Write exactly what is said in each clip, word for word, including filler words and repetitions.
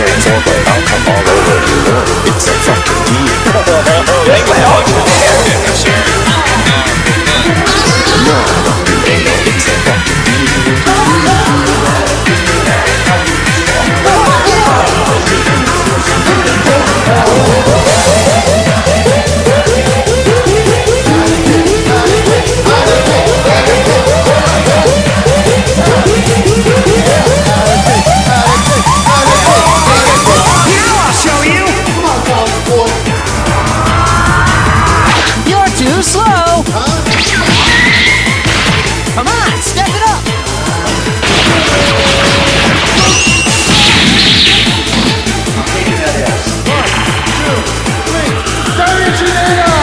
more, but I'll come all over you. It's a fucking deal. No, it's a fucking Too slow! Huh? Come on, step it up! One, two, three, Terminator!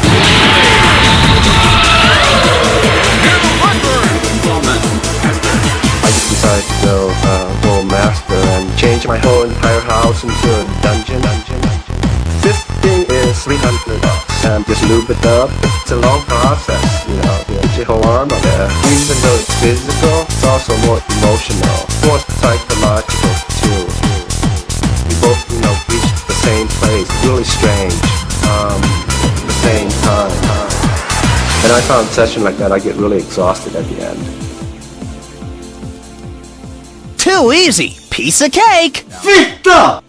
I just decided to go uh, full master and change my whole entire house into a dungeon. dungeon, dungeon. This thing is three hundred bucks. And just lube it up. It's a long process, you know, you get your whole arm up there. Even though it's physical, it's also more emotional, more psychological too. We both, you know, reach the same place, really strange, um, at the same time. And I found a session like that, I get really exhausted at the end. Too easy! Piece of cake! Fitta!